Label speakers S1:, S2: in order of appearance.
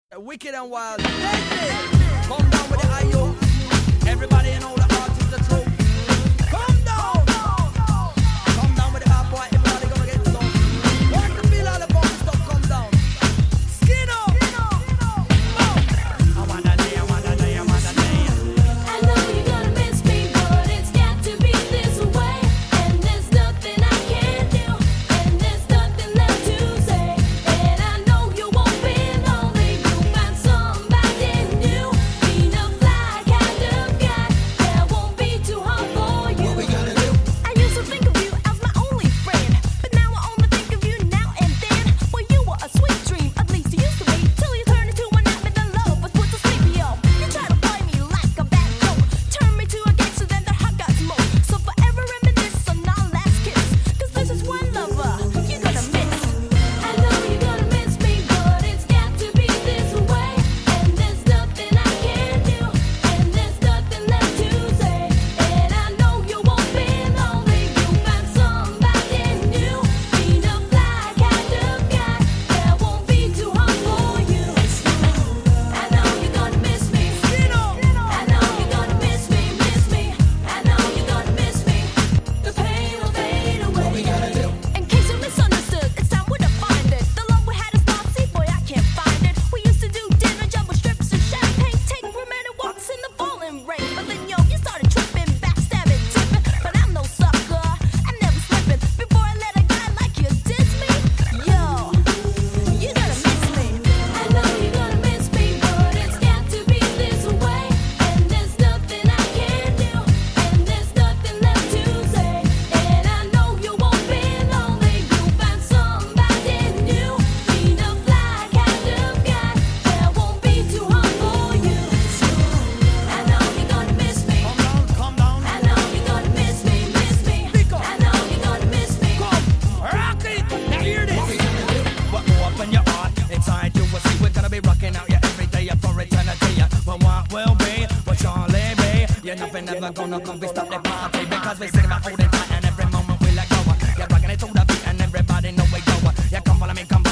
S1: Wicked and wild. Deadly. Come down with the IO. Everybody and all the artists are true. Come down. Come down with the hot boy. Everybody gonna get some. Want to feel all the funky stuff? Come down. Skin up. I wanna day, I wanna day, I wanna day.
S2: I know you're gonna miss me, but it's got to be this way. And there's nothing I can do, and there's nothing left to say. And I know you won't be lonely. You'll find somebody new. Being a fly kind of guy that won't be too hard for you.
S3: What we gonna do?
S2: I used to think of you as my only friend, but now I only think of you now and then. Well, you were a sweet dream, at least you used to be, till you turned into an admin that love was put to sleep, yo. You try to play me like a bad joke, turn me to a gangster, then the heart got smoke. So forever reminisce on our last kiss, 'cause this is one lover you're gonna miss. I know you're gonna miss me, but it's got to be this way. And there's nothing I can do, and there's nothing left to say. And I know you won't be lonely. You'll find somebody new. Being a fly kind of guy that won't be too hard for you. I know you're gonna miss me. I know you're gonna miss me, miss me. I know you're gonna miss me. The pain will fade away.
S3: What we gonna do?
S2: In case you misunderstood, it's time we defined it. The love we had is not see, boy, I can't find it. We used to do dinner, jumbo strips and champagne, take romantic walks in the falling rain. But then yo, you started tripping, backstabbing, tipping. But I'm no sucker, I'm never slipping. Before I let a guy like you diss me, yo, you're gonna miss me. I know you're gonna miss me, but it's got to be this way. And there's nothing I can do, and there's nothing left to say. And I know you won't be lonely. You'll find somebody new. Being a fly kind of guy that won't be too hard for you. I know you're gonna miss me.
S1: Come down.
S2: I know you're gonna miss me, miss me.
S1: Pick up.
S2: I know you're gonna miss me.
S1: Come. Rock it. Now hear this. Well, open your heart. Inside you will see we're gonna be rocking out you every day for eternity. Well, what will be? What surely be? You're nothing ever gonna come be stop the party because we sing about holding tight and every moment we let go. You're rocking it to the beat and everybody know we go. Yeah, come follow me, come.